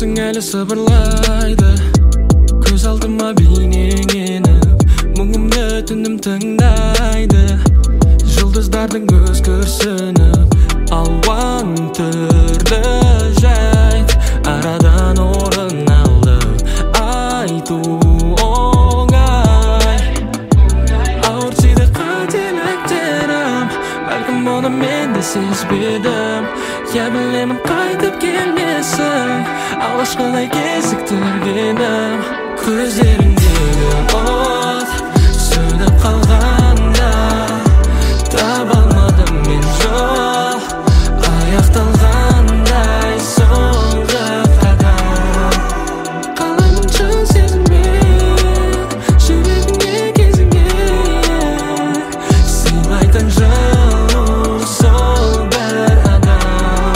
Өзің әлі сыбырлайды, көз алдыма бейнең еніп, мұңымды түнім тыңдайды. Жұлдыздардың көз көрсініп, алуан түрлі жайт арадан орын алды. Айту оңай, ауыр тиді қателіктерім, бәлкім оны мен де сезбедім. Я білемін қайтып келмесің, алғашқыдай кезіктіргенім. Көздеріңдегі от сөніп қалғанда, таба алмадым мен жол аяқталғандай соңғы қадам. Қалаймын шын сезіммен жүрегіңе кезіңе, сыйлайтын жылу сол бір адам.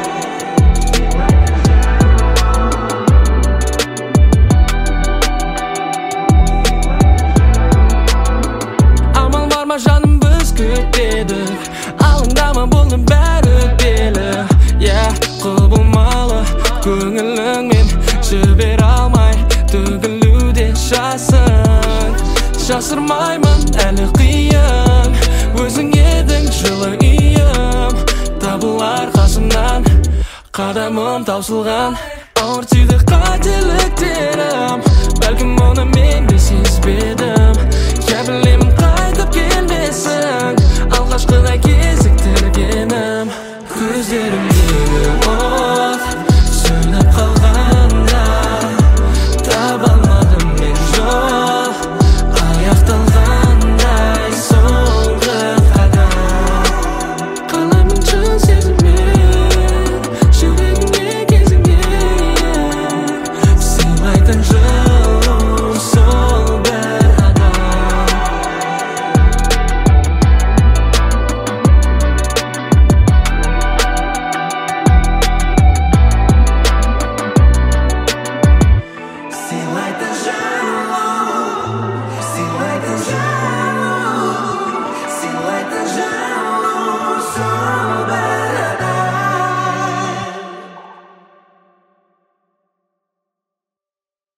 Амал бар ма жаным, біз күтедік, алаңдама бұның бәрі өтпелі. Құбылмалы көңіліңмен жібер алмай төгілуде жасың. Жасырмаймын әлі қиын, өзің едің жылы үйім. Табылар қасымнан қадамым таусылған, ауыр тиді қателіктерім,